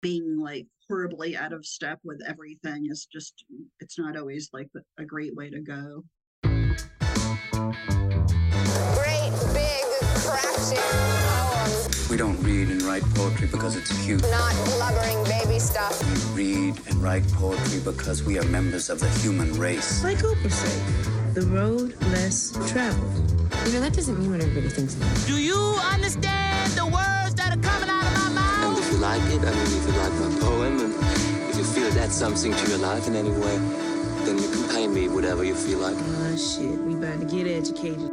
being like horribly out of step with everything is just, it's not always like a great way to go. Great big crashing poems. We don't read and write poetry because it's cute. Not blubbering baby stuff. We read and write poetry because we are members of the human race. Like Oprah said, the road less traveled. You know, that doesn't mean what everybody thinks. Do you understand the words that are coming out of my mouth? And if you like it, I mean, if you like my poem, and if you feel that's something to your life in any way, then you can pay me whatever you feel like. Oh, shit, we about to get educated.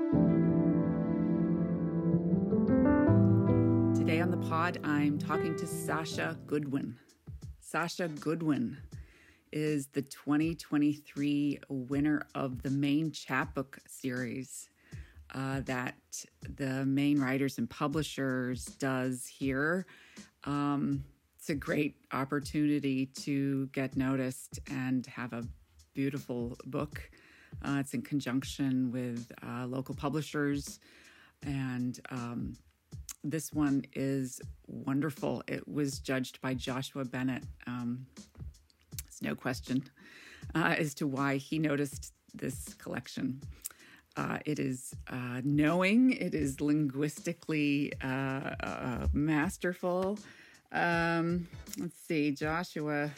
Today on the pod, I'm talking to Sasha Goodwin. Sasha Goodwin is the 2023 winner of the Maine Chapbook series that the Maine Writers and Publishers does here. It's a great opportunity to get noticed and have a beautiful book. It's in conjunction with local publishers, and this one is wonderful. It was judged by Joshua Bennett. There's no question as to why he noticed this collection. It is knowing, it is linguistically masterful. Let's see, Joshua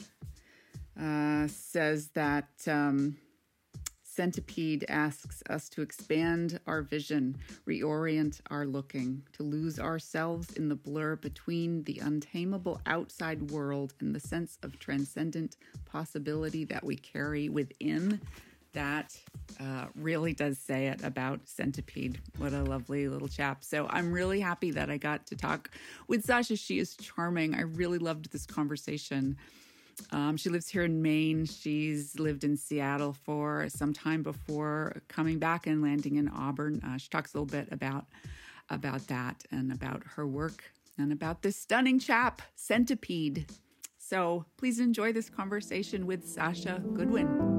says that Centipede asks us to expand our vision, reorient our looking, to lose ourselves in the blur between the untamable outside world and the sense of transcendent possibility that we carry within. That really does say it about Centipede. What a lovely little chap. So I'm really happy that I got to talk with Sasha. She is charming. I really loved this conversation. She lives here in Maine. She's lived in Seattle for some time before coming back and landing in Auburn. She talks a little bit about that and about her work and about this stunning chap, Centipede. So please enjoy this conversation with Sasha Goodwin.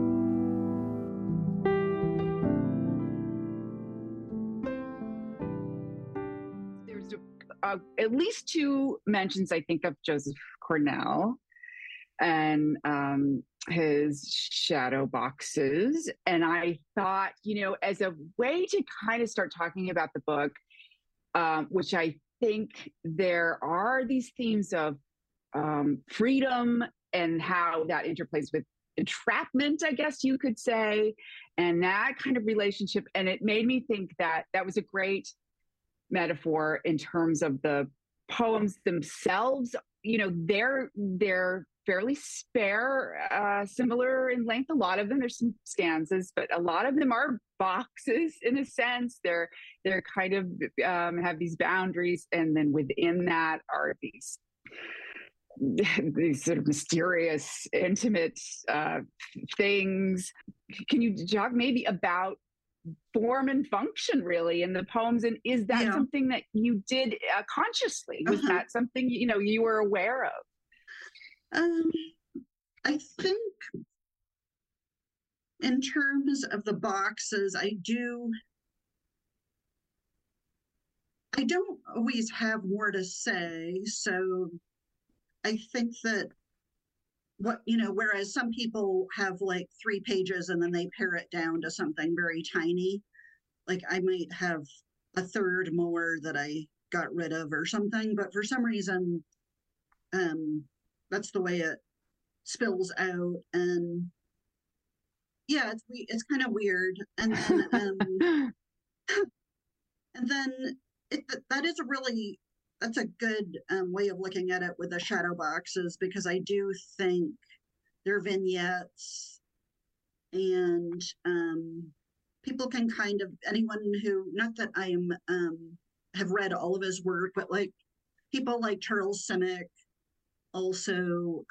There's at least two mentions, I think, of Joseph Cornell and his shadow boxes. And I thought, as a way to kind of start talking about the book, which I think there are these themes of freedom and how that interplays with entrapment, I guess you could say, and that kind of relationship. And it made me think that that was a great metaphor in terms of the poems themselves. They're fairly spare, similar in length. A lot of them, there's some stanzas, but a lot of them are boxes in a sense. They're kind of have these boundaries, and then within that are these sort of mysterious, intimate things. Can you talk maybe about form and function really in the poems? And is that something that you did consciously? Was that something, you were aware of? I think in terms of the boxes, I don't always have more to say. So I think that whereas some people have like 3 pages and then they pare it down to something very tiny, like I might have a third more that I got rid of or something, but for some reason, that's the way it spills out. And yeah, it's kind of weird. And then, and then that's a good way of looking at it with the shadow boxes, because I do think they're vignettes, and people can kind of, anyone who, not that I have read all of his work, but like people like Charles Simic also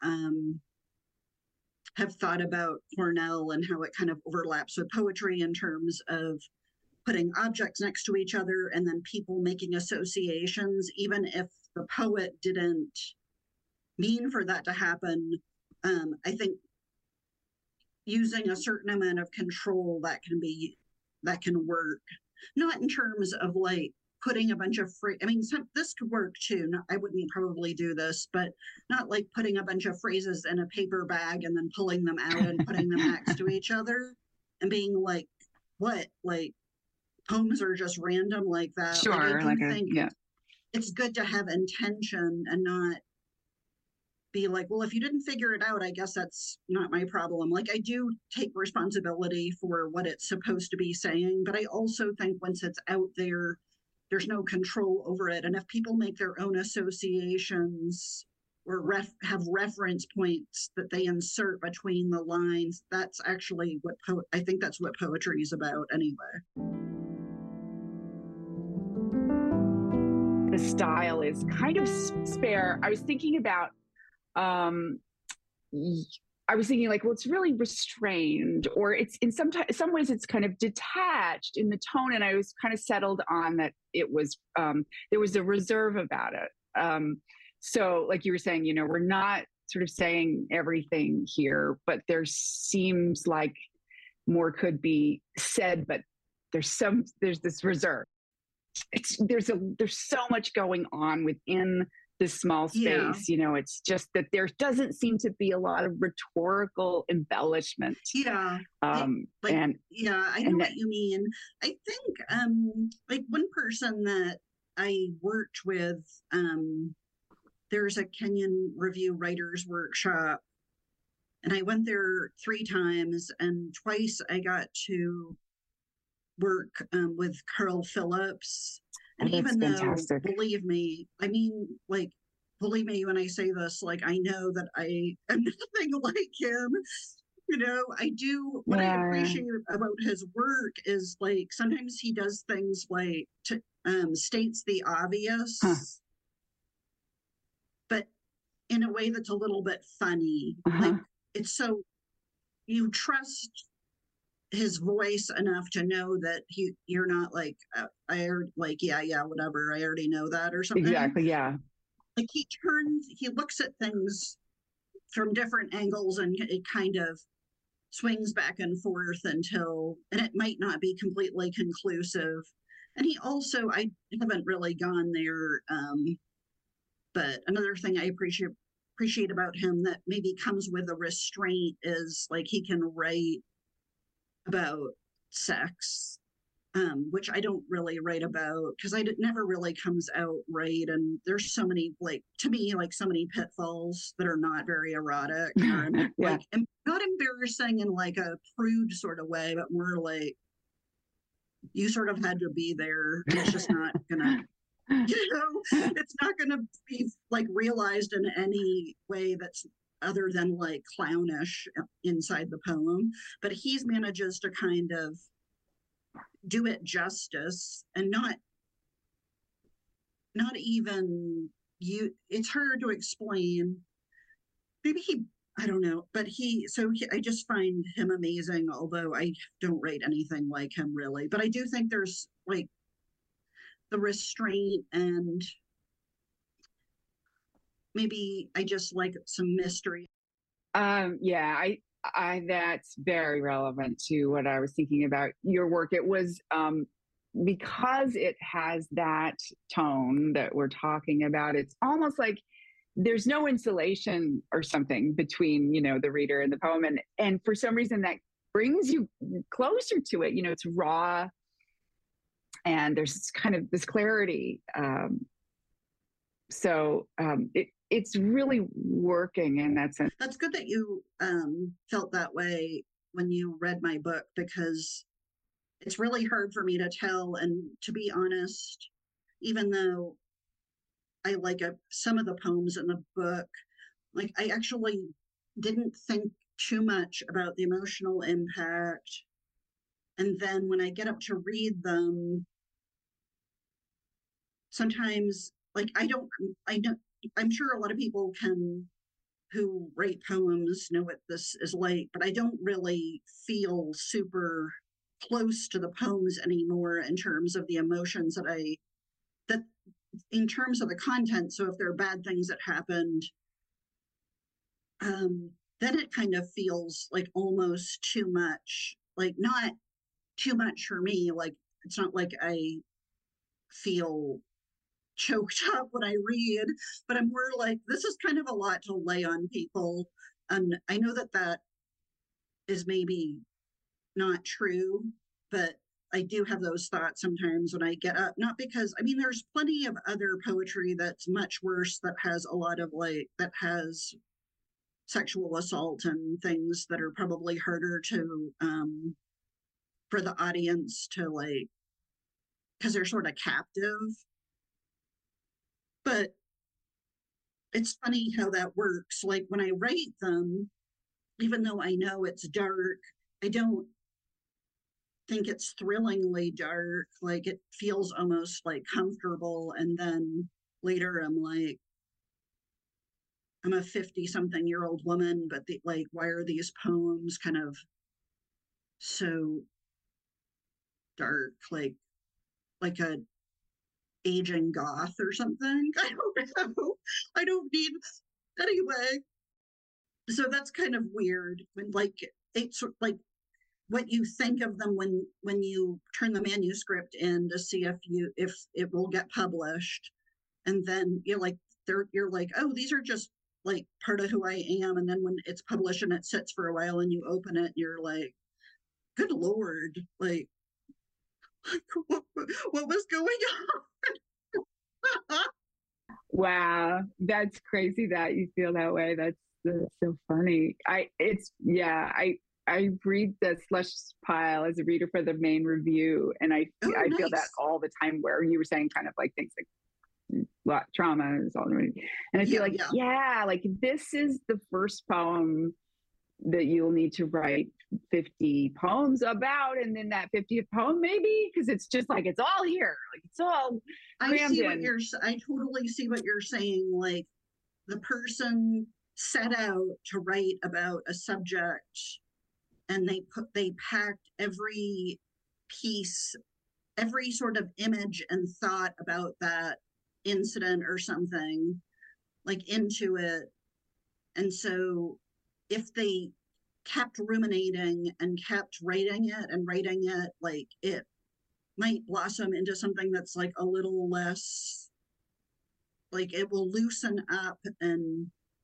have thought about Cornell and how it kind of overlaps with poetry in terms of putting objects next to each other and then people making associations, even if the poet didn't mean for that to happen. I think using a certain amount of control that can work, not in terms of like putting a bunch of I mean, this could work too. I wouldn't probably do this, but not like putting a bunch of phrases in a paper bag and then pulling them out and putting them next to each other and being like, what? Like, poems are just random like that. Sure. Like, I do think it's good to have intention and not be like, well, if you didn't figure it out, I guess that's not my problem. Like, I do take responsibility for what it's supposed to be saying, but I also think once it's out there, there's no control over it. And if people make their own associations or have reference points that they insert between the lines, that's actually what I think that's what poetry is about anyway. The style is kind of spare. I was thinking about I was thinking like, well, it's really restrained, or it's in some ways it's kind of detached in the tone. And I was kind of settled on that it was, there was a reserve about it. So like you were saying, you know, we're not sort of saying everything here, but there seems like more could be said, but there's this reserve. There's so much going on within this small space, you know, it's just that there doesn't seem to be a lot of rhetorical embellishment. I know what you mean. I think like one person that I worked with, there's a Kenyon Review Writers Workshop, and I went there 3 times, and twice I got to work with Carl Phillips. And even though, believe me, I mean, like, believe me when I say this, like, I know that I am nothing like him. You know, I do, what I appreciate about his work is, like, sometimes he does things like, states the obvious, but in a way that's a little bit funny. Like, it's so, you trust his voice enough to know that you're not like whatever, I already know that or something. Exactly. Yeah. Like he looks at things from different angles, and it kind of swings back and forth and it might not be completely conclusive. And he also, I haven't really gone there, but another thing I appreciate about him that maybe comes with a restraint is like he can write about sex, which I don't really write about because it never really comes out right. And there's so many, like, to me, like so many pitfalls that are not very erotic or like not embarrassing in like a prude sort of way, but more like you sort of had to be there. It's just not gonna, you know, it's not gonna be like realized in any way that's other than like clownish inside the poem, but he manages to kind of do it justice and not even it's hard to explain. Maybe I don't know, but I just find him amazing, although I don't write anything like him really, but I do think there's like the restraint, and maybe I just like some mystery. I that's very relevant to what I was thinking about your work. It was because it has that tone that we're talking about. It's almost like there's no insulation or something between, you know, the reader and the poem, and for some reason that brings you closer to it. You know, it's raw, and there's kind of this clarity. It's really working in that sense. That's good that you felt that way when you read my book, because it's really hard for me to tell. And to be honest, even though I like some of the poems in the book, like I actually didn't think too much about the emotional impact. And then when I get up to read them, sometimes like I'm sure a lot of people who write poems know what this is like, but I don't really feel super close to the poems anymore in terms of the emotions that in terms of the content. So if there are bad things that happened, then it kind of feels like almost too much, like not too much for me. Like, it's not like I feel choked up when I read, but I'm more like, this is kind of a lot to lay on people. And I know that that is maybe not true, but I do have those thoughts sometimes when I get up, not because, I mean, there's plenty of other poetry that's much worse, that has a lot of that has sexual assault and things that are probably harder to, for the audience to because they're sort of captive. But it's funny how that works. Like when I write them, even though I know it's dark, I don't think it's thrillingly dark. Like it feels almost comfortable. And then later I'm like, I'm a 50-something-year-old woman, but why are these poems kind of so dark, like a aging goth or something? I don't know. I don't need anyway. So that's kind of weird when it's what you think of them when you turn the manuscript in to see if it will get published, and then you're like, oh, these are just part of who I am, and then when it's published and it sits for a while and you open it, you're like, good Lord, what was going on? Wow, that's crazy that you feel that way. That's so funny. I read the slush pile as a reader for the main review, and I feel that all the time, where you were saying kind of things like trauma is all, and I feel this is the first poem that you'll need to write 50 poems about, and then that 50th poem maybe, because it's just it's all here, it's all crammed in. I totally see what you're saying. Like the person set out to write about a subject, and they packed every piece, every sort of image and thought about that incident or something into it. And so if they kept ruminating and kept writing it, it might blossom into something that's a little less, it will loosen up and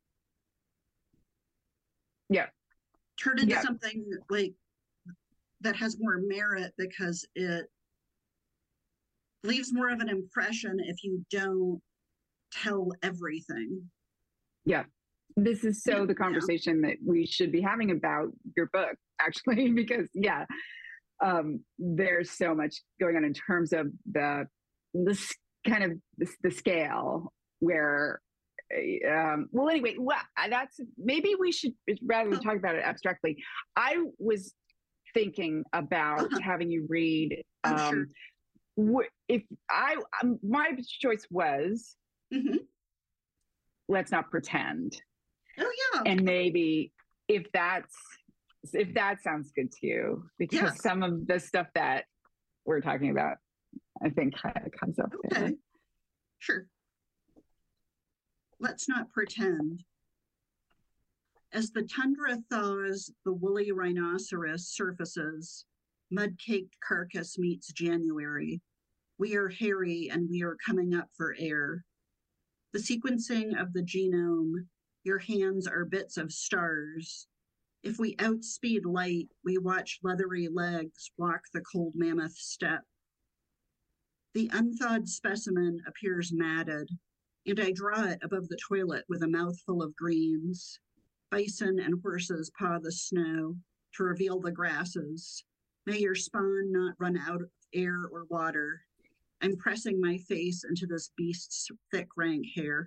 turn into something that has more merit, because it leaves more of an impression if you don't tell everything. Yeah. This is the conversation that we should be having about your book, actually, because there's so much going on in terms of the scale where, that's, maybe we should, rather than talk about it abstractly, I was thinking about having you read, sure. My choice was, Let's Not Pretend. Oh yeah. And maybe if that sounds good to you, because some of the stuff that we're talking about, I think kind of comes up there. Sure. Let's Not Pretend. As the tundra thaws, the woolly rhinoceros surfaces, mud-caked carcass meets January. We are hairy and we are coming up for air. The sequencing of the genome, your hands are bits of stars. If we outspeed light, we watch leathery legs walk the cold mammoth step. The unthawed specimen appears matted, and I draw it above the toilet with a mouthful of greens. Bison and horses paw the snow to reveal the grasses. May your spawn not run out of air or water. I'm pressing my face into this beast's thick, rank hair.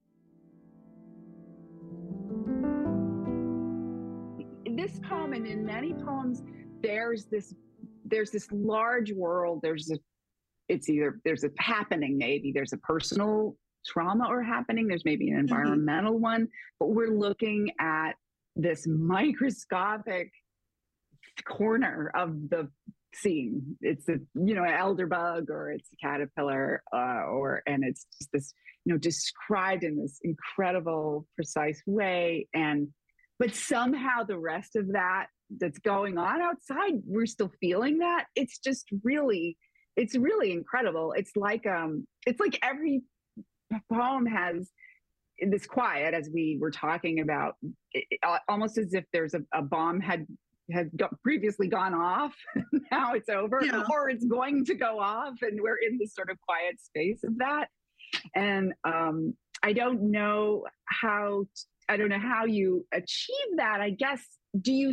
In this poem, and in many poems, there's this large world. There's a happening, maybe there's a personal trauma or happening. There's maybe an environmental one, but we're looking at this microscopic corner of the scene. It's an elder bug, or it's a caterpillar, and it's just this, described in this incredible, precise way. But somehow the rest of that's going on outside, we're still feeling that. It's just really it's really incredible. It's like every poem has this quiet, as we were talking about, almost as if there's a bomb had previously gone off. Now it's over, Yeah. or it's going to go off, and we're in this sort of quiet space of that. And I don't know how you achieve that. I guess, do you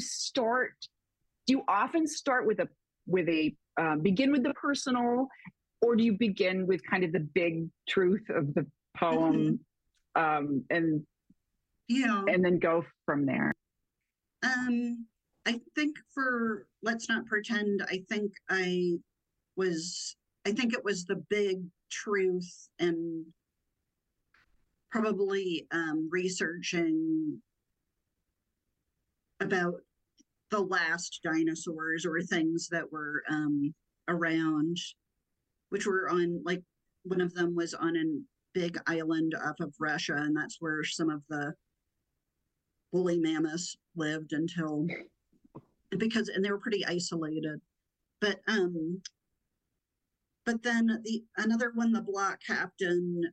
often start with a begin with the personal, or do you begin with kind of the big truth of the poem, and then go from there? I think for Let's Not Pretend, I think it was the big truth, and probably researching about the last dinosaurs or things that were around, which were on, like, one of them was on a big island off of Russia, and that's where some of the woolly mammoths lived and they were pretty isolated. But then another one, the block captain,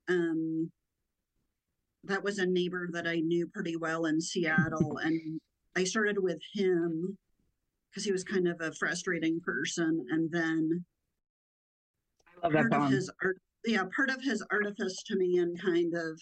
that was a neighbor that I knew pretty well in Seattle, and I started with him because he was kind of a frustrating person, and then I love that poem. Part of his artifice to me, and kind of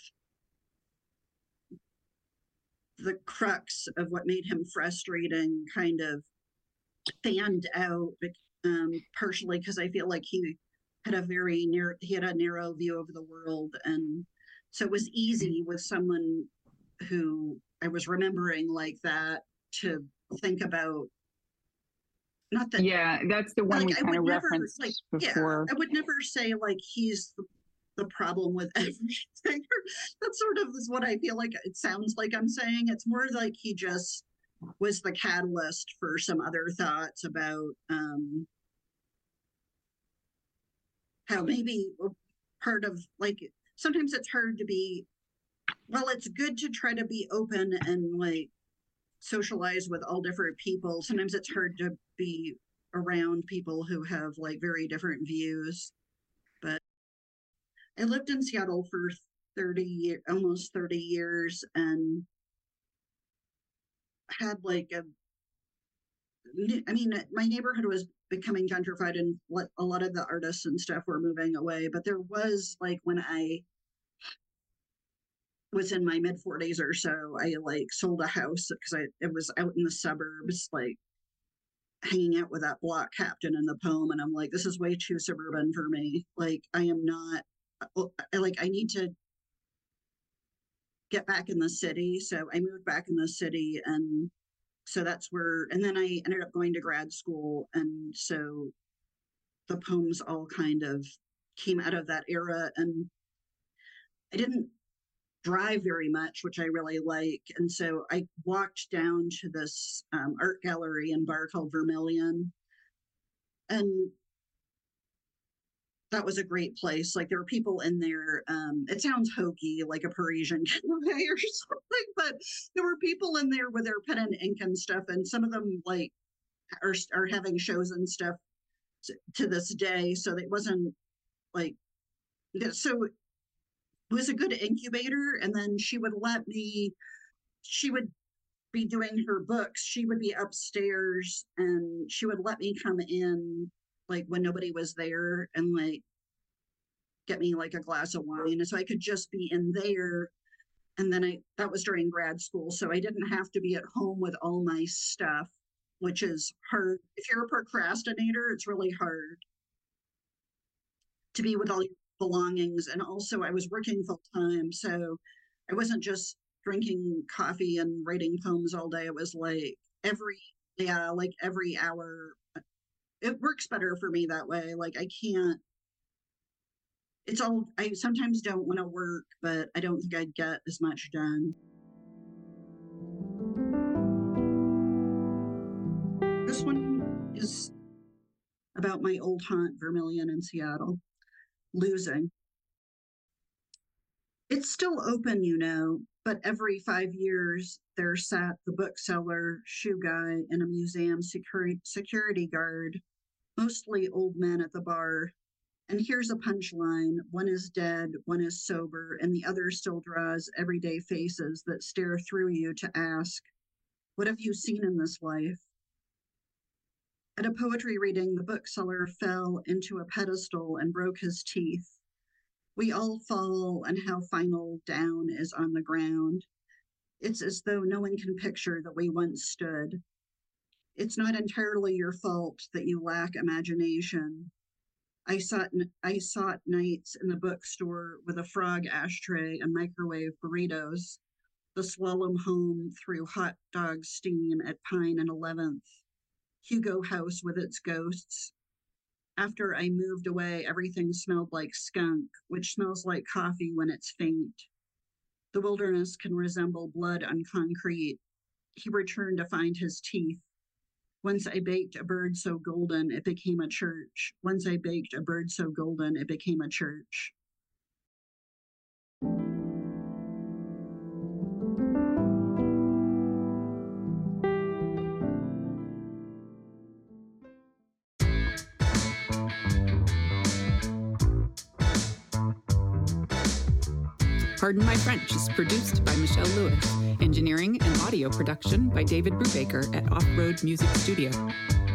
the crux of what made him frustrating, kind of fanned out, partially because I feel like he had a narrow view of the world, and so it was easy with someone who I was remembering like that to think about. Not that, yeah, that's the one, like, we kind of referenced before. Yeah, I would never say like he's the problem with everything. That sort of is what I feel like it sounds like I'm saying. It's more like he just was the catalyst for some other thoughts about how maybe part of, like, sometimes it's hard to be, well, it's good to try to be open and like socialize with all different people. Sometimes it's hard to be around people who have like very different views. But I lived in Seattle for almost 30 years, and had like my neighborhood was becoming gentrified, and a lot of the artists and stuff were moving away. But there was, like, when I was in my mid 40s or so, I like sold a house because it was out in the suburbs, like hanging out with that block captain in the poem, and I'm like, this is way too suburban for me. Like, I am not, I need to get back in the city. So I moved back in the city, and so that's where, and then I ended up going to grad school, and so the poems all kind of came out of that era. And I didn't drive very much, which I really like, and so I walked down to this art gallery and bar called Vermilion, and that was a great place. Like, there were people in there. It sounds hokey, like a Parisian cafe or something, but there were people in there with their pen and ink and stuff, and some of them like are having shows and stuff to this day. So it wasn't like, so it was a good incubator. And then she would be doing her books. She would be upstairs, and she would let me come in like when nobody was there, and like get me like a glass of wine. And so I could just be in there. And then that was during grad school. So I didn't have to be at home with all my stuff, which is hard. If you're a procrastinator, it's really hard to be with all your belongings. And also I was working full time. So I wasn't just drinking coffee and writing poems all day. It was like every hour. It works better for me that way. Like, I sometimes don't want to work, but I don't think I'd get as much done. This one is about my old haunt, Vermilion in Seattle, losing. It's still open, but every 5 years there sat the bookseller, shoe guy, and a museum security guard mostly old men at the bar. And here's a punchline. One is dead, one is sober, and the other still draws everyday faces that stare through you to ask, what have you seen in this life? At a poetry reading, the bookseller fell into a pedestal and broke his teeth. We all fall, and how final down is on the ground. It's as though no one can picture that we once stood. It's not entirely your fault that you lack imagination. I sought nights in the bookstore with a frog ashtray and microwave burritos, the slalom home through hot dog steam at Pine and 11th, Hugo House with its ghosts. After I moved away, everything smelled like skunk, which smells like coffee when it's faint. The wilderness can resemble blood on concrete. He returned to find his teeth. Once I baked a bird so golden, it became a church. Once I baked a bird so golden, it became a church. Pardon My French is produced by Michelle Lewis. Engineering and audio production by David Brubaker at Off-Road Music Studio.